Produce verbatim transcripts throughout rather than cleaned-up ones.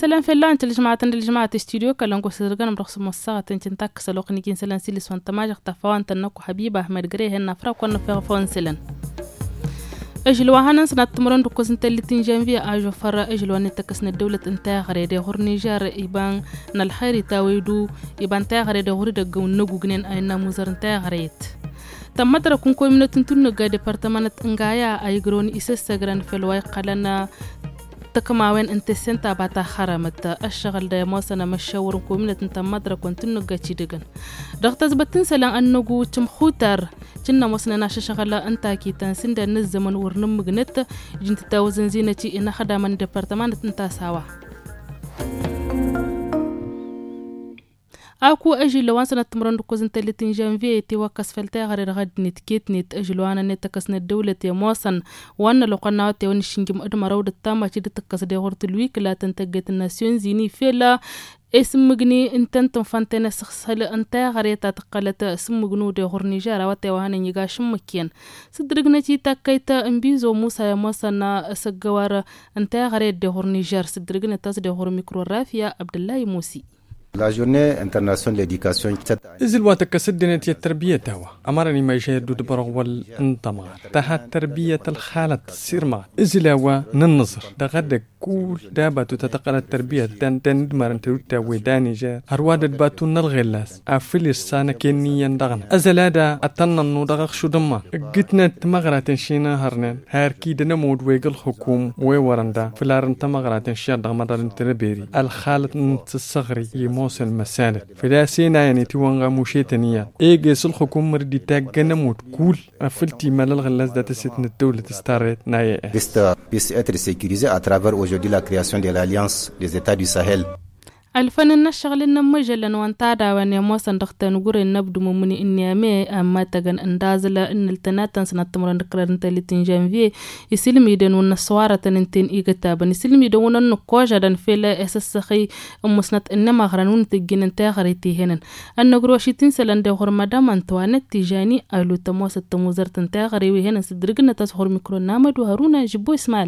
سلام في الله انت الجماعه الجماعه استوديو كلام كسرغان برخص مصاغه تنتك سلوق نيكين سلان سيلس وانت ما جقت فوان تنكو حبيبه احمد غري هنا فرق كنا في فون سلان اجل وهنا سنه تمرن ركوز انت اللي تنجنفي اجو فر اجل وان تكسن الدوله انت غريده غور نيجر يبان نالخير تاويدو يبان تا غريده غور دغ نغو غنين اينا موزر انت غريت تمدر كون كومينتي تنغا ديبارتمنت انغايا اي غرون اسس غران فلوي قلنا تكماوين انت سنتا باتا خرمت الشغل دا موسنا مشاور كومينة انت مدرك كنت نغا تشيدغن دغت زبتن سلان انغو تمخوتر جنا موسنا ناش شغل انت كي تنسند نزمن ورنم مغنت جنت تاوزن زينتي ان خدامن ديبارتمنت انت ساوا اكو اجي لو انسنا تمرن كوزن تلتين جانفي تي وكس فلتا غير غد نتكيت نت اجلوانا نتكسن الدوله يا موسن وانا لو قناه تي ونشنجم ادم رود التامه تي تكس دي غورت الويك لا تنتجت الناسيون زيني فيلا اسم مغني انت فانتنا سخسل انت غريتا تقلت اسم مغنو دي غور نيجر واتي وهنا نيغا شمكين صدرغنا تي تكايتا امبيزو موسى يا موسنا سغوار انت غريت دي غور نيجر صدرغنا تاس دي غور ميكرو رافيا عبد الله موسي La journée internationale de l'éducation إزل واتك سدنت التربية توا أمرني ما يشهدوا دبرغ والانتمار تحت تربية الخالة سيرما إزل هو ننظر دغدك كل دابة تتقل التربية تن تندمر انت روتا ويداني جا هرواد باتو نلغلاس أفل السانة كيني يندغن أزل هذا أتنن ندغخ شو دما قتنا تمغرة تنشينا هرنان هاركي دنمود ويقل حكوم ويورندا فلارن تمغرة تنشيان دغمدار انتربيري الخالة انتصغري موصل مسالة فلا سينا يعني توانغا موشيتانية ايجيس الحكومة ردي تاقنا موت كول افلتي مال الغلاز داتا ستن الدولة تستاريت نايا Piste puisse être sécurisée à travers aujourd'hui la création de l'Alliance des États du Sahel. الفن الشغل النمجل وانتادا وان يموسن دختن غور نبدو ممني اني امي اما تغن اندازلا ان التناتن سنه تمرن دكرن تلتين جانفي يسلمي دن ونسواره تنتين ايغتا بن يسلمي دون نكوجا دن فيلا اسسخي مسنت انما غرنون تجين انت غريتي هنن ان غروشيتين سلند غور مدام انطوانيت تيجاني الو تموس تموزرت انت غريوي هنن صدرغنا تسخر ميكرو نامد هارونا جبو اسماعيل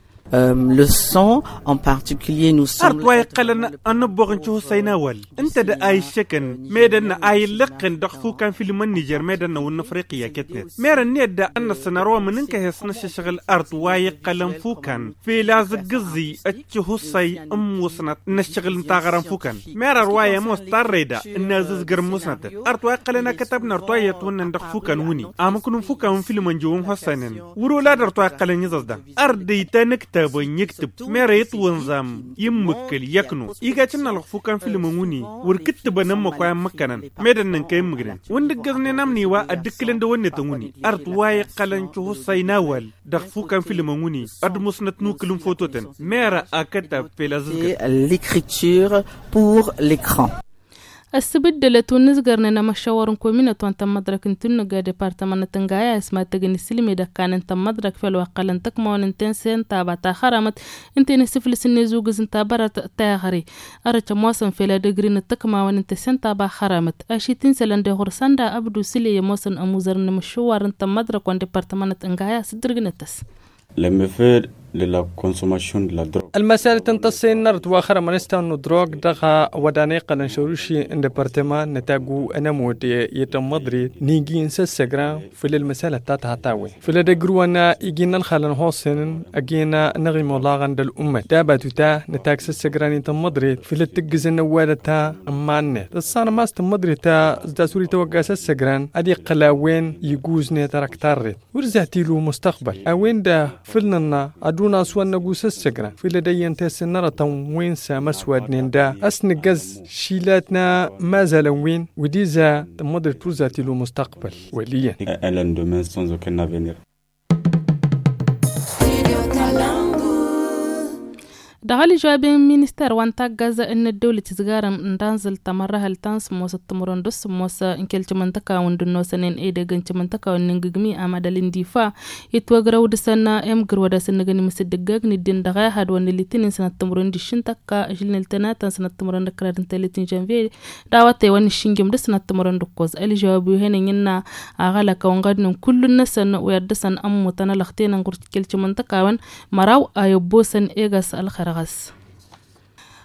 Um, le son en particulier nous sommes أرطوي قلنا أن بغنشو سيناول أنت دا أي شكن ميدن أي لقن دخفو كان في لمن نيجر ميدن ونفريقيا كتنت ميرن نيد دا أن السنارو من إنك هسنش شغل أرطوي قلن فوكان في لازق قزي أتشو سي أم وسنت نشغل نتاغران فوكان مير رواية مستار ريدا النازز قرم وسنت أرطوي قلنا كتبنا أرطوي يتون ندخ فوكان وني أما كنون فوكان في لمن جوهم حسنين ورو لا أرطوي قلن يزازدا أردي تنك تابن يكتب ميريت ونظام يمكل يكنو إيجا تنا لغفوكان في الموني وركتب نمو قوام مكانا ميدن ننكي مغرين وندق غني نمني وادكلن دواني توني أرطواي قلن شوه سيناول دغفوكان في الموني أدمسنت نوكلم فوتوتن ميرا أكتب في لازلك l'écriture pour l'écran. السبدلة ونزقرنا مشاورن كومينة وانت مدرك انتنقى ديبارتمان تنقايا اسمها تغني سلمي دكان انت مدرك في الوقال انتك مون انتنسين تابعتا خرمت انتين سفل سنة زوغز انت برات تاغري ارچ موسن في لدقرين التكما وان انتسين تابع خرمت اشي تنسلن دي غرسان دا ابدو سلي موسن اموزرن مشوار انت مدرك وان ديبارتمان تنقايا سدرقنتس لما فير للا كونسوماسيون لا دروغ المسألة تنتصين نرد واخر منستا انه دروغ دغا وداني قلن شروشي ان ديبارتمان نتاقو انمود يتم مدري نيجي نسسقرا في المسألة تاتا هتاوي في لدقرو انا ايجينا الخالن هوسن اجينا نغي مولاغن دل امة داباتو تا نتاق سسقرا يتم مدري في لتقز النوادة تا اماني الصانا ماست مدري تا زداسوري توقع سسقرا ادي قلاوين يقوزني تركتارت ورزعتي له مستقبل اوين دا فلنا ادو ناس ونقوس السجرة في لدي انتس نرى وين سامسود نندا أسنجز شيلاتنا ما زالوا وين وديزا تمضي توزاتي له مستقبل وليا ألان دومين sans aucun avenir. دغالي جوابين مينستر وانتا غازا ان الدولة تزغارم اندانزل تمرها التانس موسى التمرون دوس موسى انكلت منطقة وندنو سنين ايدا غنت منطقة وننغغمي امادا الاندفاع يتوغرو دسنا ام غرودا سنغني مسدغاغ ندين دغا هاد ونلتين سنة التمرون دي شنتكا اجلن التناتا سنة التمرون دكرادن تلتين جانفي داواتي وان الشنجم دس سنة التمرون دكوز الي جوابو هنا ينا اغالا كونغادن كل النسن ويردسن ام متنا لختين انغرت كلت منطقة وان مراو ايوبوسن ايغاس الخرا غس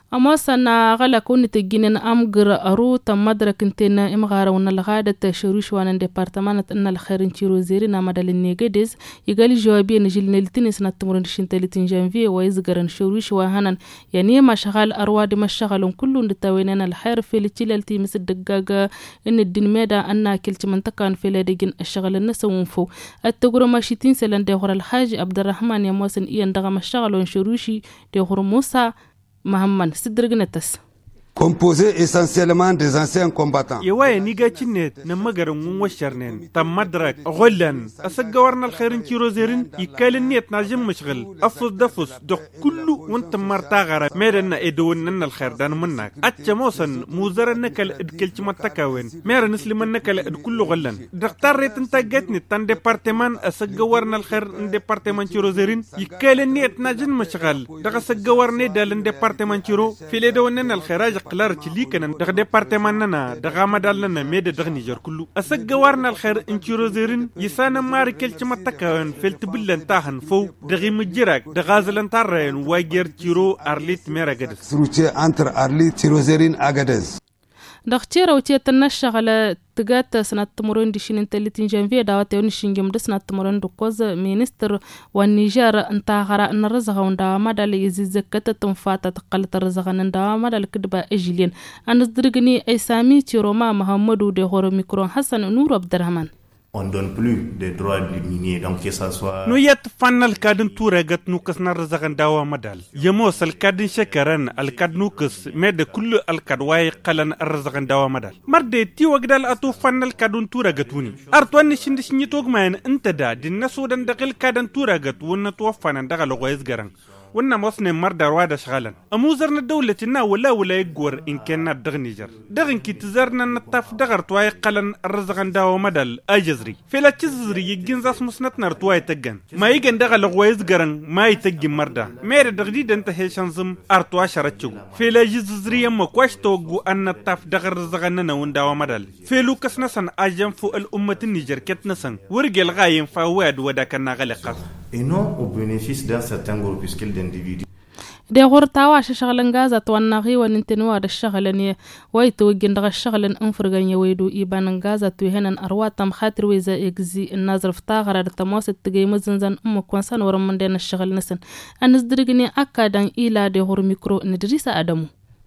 أما سنة غلا كون تجينن أمجر أرو تم مدرك انتنا إمغارة ونلغادة تشروش وان ديبارتمانت إن الخير انتيرو زيرنا مدال النيجاديز يقال جوابي نجيل نلتين سنة تمرن شنتلتين جانفي ويزغرن شروش وهنن يعني ما شغال أرواد ما شغالون كلهم لتويننا الخير في التلالتي مثل دقاقة إن الدين ميدا أن كلت منطقة في لديجن الشغل الناس ونفو التقرو ماشيتين سلان ديغور الحاج عبد الرحمن يموسن إيان دغم الشغلون شروشي ديغور موسى محمد سدرغنتس composé essentiellement des anciens combattants. يوايا نيجا تشنت نمجرن وشرنين تم مدرك غلن أسجورنا الخيرن كيروزيرن يكال نيت ناجم مشغل أفوز دفوس دق كله وانت مرتاغرة ميرنا إدون نن الخير دان منك أتشموسن موزرن نكال إدكلش متكاوين مير نسلم نكال إد كله غلن دكتور ريت انت جتني تان ديبارتمان أسجورنا الخير ديبارتمان كيروزيرن يكال نيت ناجم مشغل دق أسجورني دالن ديبارتمان كيرو في ليدون نن الخيراج قلار تلي كان دغ ديبارتماننا دغ مدالنا ميد دغ نيجر كله اسغوارنا الخير انكيروزيرن يسانا ماركل تمتكاون فلتبلن تاهن فو دغ مجراك دغازلن تارين واجر تيرو ارليت ميراغدس سروتي انتر ارليت تيروزيرين اغادز دختيرة وتيتنا الشغلة تجات سنة تمرين دشين تلتين جانفي دعوات يونشين جمد سنة تمرين دكوز مينستر والنيجر انتاغرا ان الرزغة وندعما دال يزيزكة تنفاتة تقلت الرزغة ندعما دال كدبا اجلين ان ازدرغني اي سامي تيروما محمدو دي غور ميكرون حسن نور عبد الرحمن. On donne plus de droits de minier, donc que ça soit... No yet fanal kadin turagat nukas narzagan dawa madal. Yamos al kadin shakaran al kad nukas med kullu al kadwai qalan arzagan dawa madal. Marde ti wagdal atu fanal kadun turagatuni. Artwan shindish nyitogman intada din nasudan daqil kadan turagat wonna tuwafanan dagal wayz garan. ونا مصنع مرد رواد شغالا أموزرنا الدولة إننا ولا ولا يقور إن كنا دغنيجر دغن كي تزارنا نطاف دغر تواي قلن الرزغن داو مدل أجزري فلا تزري يجين زاس مسنتنا رتواي تجن ما يجن دغل غويز جرن ما يتجن مردا مير دغديد انت هيشانزم أرتوا شرتشو فلا جزري يم كواش توجو أن نطاف دغر رزغننا ونداو مدل فلو كسنسن أجن فوق الأمة النيجر كتنسن ورجل غايم فواد ودا كنا غلقة et non au bénéfice d'un certain groupuscule d'individus. دي غورتاوا شغلن غازا توانغي وننتنوا د الشغلن ويتو جندغ الشغلن انفرغن يويدو ايبان غازا توهنن ارواتم خاطر ويزا اكزي النظر فتاغرا تموس تگي مزنزن ام كونسان ورمندن الشغل نسن انزدرغني اكادان الى دي غور ميكرو ندريسا ادمو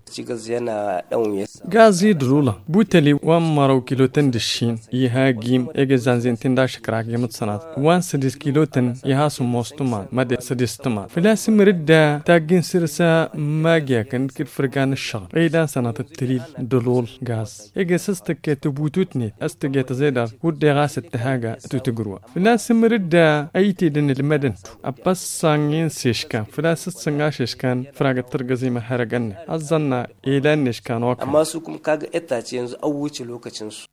غازي درولا بوتلي وان مارو كيلوتن دشين يها جيم اجزان زنتين داش كراك يمت سنات وان سدس كيلوتن يها سموستمان مد سدستما فلاسم ردا تاجين سرسا ماجيا كان كيف فرقان الشغل ايدان سنات التليل دلول غاز اجسستك تبوتوتني استجيت زيدا ودي غاس التهاجا تتجروا فلاسم ردا ايتي دن المدن ابس سانين سيشكان فلاس سانغاششكان فراغ ترغزي ما حرقن اظن idan nishkan waka amma su kuma kaga itace yanzu an wuce lokacin su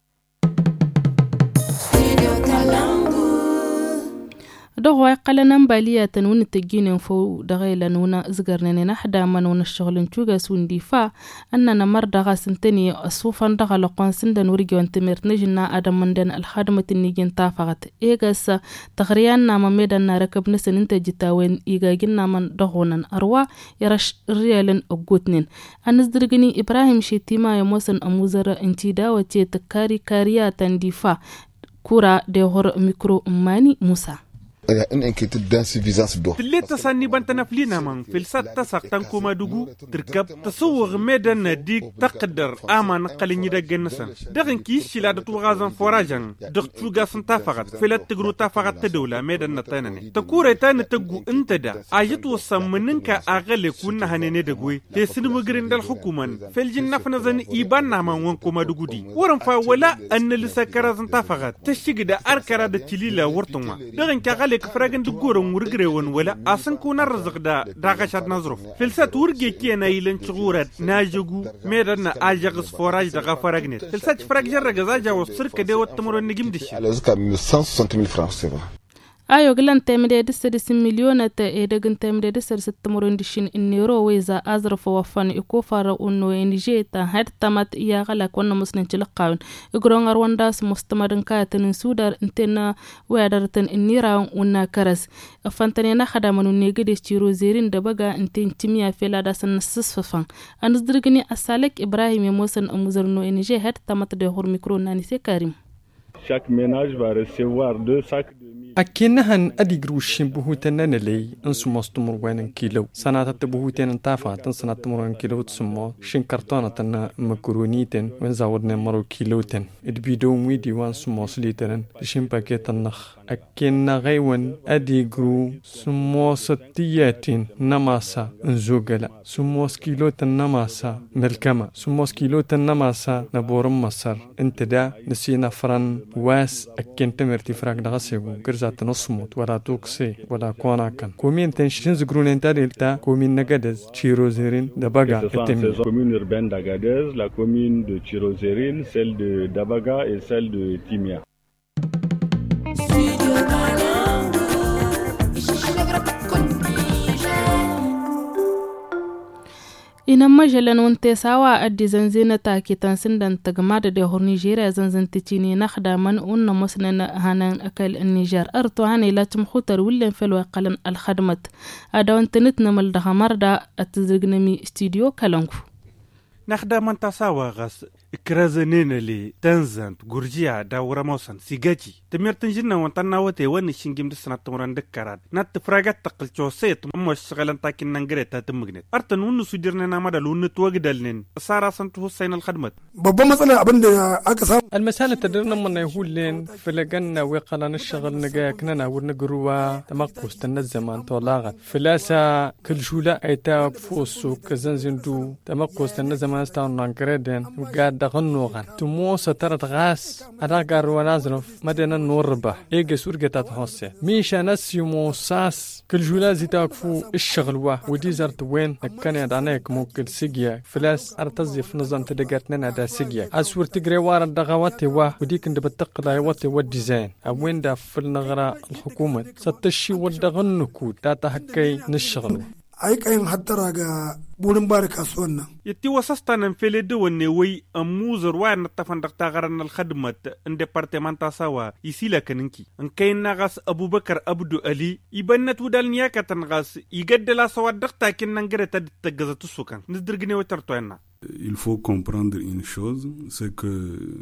دغوا قلنا بالية تنون تجين فو دغيلا نونا زغرنا نحدا من ون الشغل نشوغا سون دفاع أننا مرضى سنتني أصوفا دغلا قانسن دن ورجوا انتمر نجنا آدم من دن الخدمة النيجين تافغت إيجاس تغريان نام ميدان ركب نسن انت جتاوين إيجا جنا من دغونا أروا يرش ريالن أبغوتنين أنزدرغني إبراهيم شيتيما يموسن أموزر انتيدا وتي تكاري كاريا تندفاع كورا دهور ميكرو ماني موسى une inquiétude d'insuffisance d'eau. تلي تصني بنتنا فلينا من فلسات تسق تنكوما دوغو تركب تصوغ ميدان ديك تقدر آمان قلني دا جنسان دغن كيش شلادة وغازن فراجن دغ تلوغا سنتا فقط فلات تقرو تافقط تدولا ميدان نتانني تكوري تاني تقو انت دا آجت وصمننك آغالي كونا هنيني دقوي تيسن مقرين دا الحكومان فالجن نفنزن إيبان نامان وانكوما دوغو دي ورنفا ولا أن لساكرا سنتا فقط تشيق دا أركرا دا تليلا ورطوما دغن كاغالي كفراغن دغورن ورغريون ولا اسن كون الرزق دا داغشات نظرف فلسات ورغي كينا يلن شغورات ناجغو ميدن اجغس فوراج دا فراغنت فلسات فراغ جرغ زاجا وسرك دي وتمر نجم دش على زكا cent soixante mille francs c'est vrai ayo glan temede disir miliyona ta e dagin temede disir sittamurun dishin innero weza azrafa wafan iko fara unno enije ta har tamat iya gala konna musnin cilqawn igrongar wandas mustamarin kayatan sudar intena wadartan innira unna karas afantane na khadamanu negede ciro zerin da baga intin timiya fela da san sisfafan anzdirgini asalek ibrahim musan amuzarno enije har tamat de hor micro nani se karim. Chaque ménage va recevoir deux sacs de أكنهن أديجروشين بهوتنا نلي أنسو مستمر وين كيلو سنة تبهوتين تافا تنسنا تمرين كيلو تسمى شين كرتونة تنا مكرونيتن وين زودنا مرو كيلوتن إدبيدو ويدي وان سمى سليتن شين باكيت النخ أكن غيون أديجرو سمى ستياتين نماسا نزوجلا سمى كيلوتن نماسا ملكما سمى كيلوتن نماسا نبورم مصر انت دا نسينا فرن واس أكن تمرتي فراق دغسيو ذات نصمت ولا توكسي ولا كوناكن كومين تنشين زغرونين تاريلتا كومين نغادز تشيروزيرين دباغا التمي la commune urbaine d'Agadez, la commune de Chirozérine, celle de Dabaga et celle de Timia. ina majalan wante sawa addi zanzina ta ke tansindan tagmada da hor Nigeria zanzanti cini nakhda man unna musnan hanan akal Niger arto hani la tumkhutar willan felwa qalan al khadmat adawantinit namal da hamarda atzignami studio kalangu nakhda man tasawa gas ikrazeneneli tanzant gurjiya da wuramosan sigaji tamirtan jinna wantan nawate wani shingim disnat muran dekkarat nat fragat taqilcho set mo shagalan takin nangreta tamagnet artan wonu sudirna na madal wonu twagdalnen sara santu husayn al khadmat babban matsalar abin da aka samu المسألة تدرنا من يقولين فلقنا وقنا نشغل نجاكنا ونقروا تمقص تنزمان طلاقة فلاسا كل شولا ايتا فوسو كزنزندو تمقص تنزمان استان نانكريدن وقاعد دغنوغان تموسا ترت غاس اداقار ونازرف مدينة نوربا ايجا سورجة تتحوسي ميشا ناس يموساس كل شولا زي تاكفو الشغل واه ودي زرت وين نكان يدعنيك ممكن سيجيا فلاس ارتزف نظام تدقاتنا دا سيجيا اسور تقري وارد دغا واتي واه وديك ند بتقلا واتي والديزاين اوين دا في النغرة الحكومة ستشي ودغنكو داتا هكاي نشغل ay kayin hattara ga burin bari kasuwan nan يتي وسستان فيلد ونوي أموزر وين نتفن دكتاغرن الخدمة ان ديبارتمنتا سوا يسيلا كننكي ان كاين نغاس أبو بكر أبدو علي يبنت ودال نياكا تنغاس يقد لا سوا دكتا كن نغير تدتغزة السكان ندرغني وترتوينا. Il faut comprendre une chose, c'est que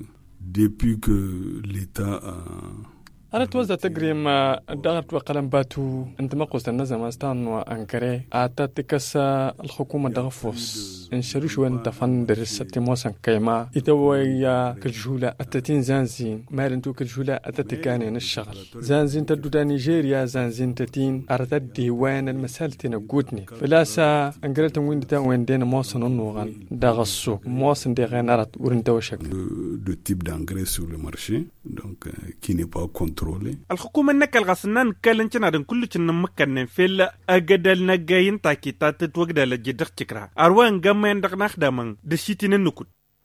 depuis que l'État a أنا توزع تقريم دغت وقلم باتو أنت ما قلت النظام أستان وأنكري أعطتكس الحكومة دغفوس إن شروش وين تفن درس تموسن كيما يتويا كالجولة أتتين زانزين مالنتو كالجولة أتتكاني الشغل زانزين تدودا نيجيريا زانزين تتين أردت ديوان المسالة نقودني فلاسا أنكريت وين تا وين دين موسن النوغان دغسو موسن دي غين أرد ورنتو شكل de type d'engrais sur le marché donc euh, qui n'est pas contrôlé. الحكومة نكال غسنان كالنشنا دن كل شيء نمكن في أجدل نجاين تاكي تات وجد لجدك تكره أروان جمعين دك نخدمن دشيتين النكود.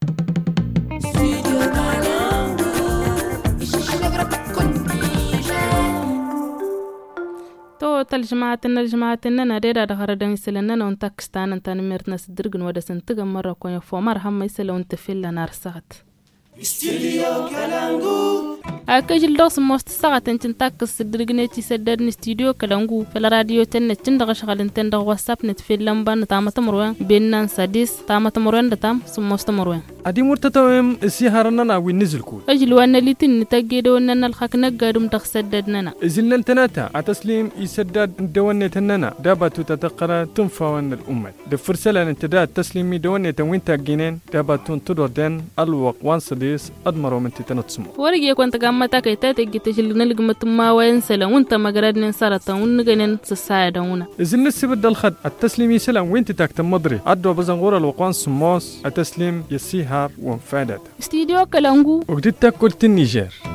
تو تلجماعتنا الجماعتنا نريد دهر دن سلنا ونتاكستان انت نمرتنا صدرقن ودا سنتغ مرة كون فمر هم يسلو انت في لنا رسات استوديو كلامغو أكيد دوس موست ساعة أنت تاكس الدرجنتي سدرني استوديو كلامغو في الراديو تن تندغ شغل انت تندغ واتساب نتفيل لمبان تامة مروان بيننا سادس تامة مروان دتام سموست مروان أدي مرتتوهم سيهارنا ونزلكو أجل وانا اللي تنتجد وانا الخاك نجارم تخسددنا إذن التناتا عتسليم يسدد دوانة تننا دابتو تتقرا تنفى وانا الأمة دفرسلا انتداد تسليمي دوانة وين تاجينين دابتو تدور دن الوق وانسديس أدمروا من تتنتصمو ورجع كنت قام تاكيتات جتشل نلقمة ما وينسلا وانت ما قرادن سارتا ونجنن سساعد ونا إذن السبب الخد التسليم يسلا وين تاكت مدري عدوا بزنغورا الوقوان سموس التسليم يسيها وانفادت استديو كلامغو وقدت تاكل النيجر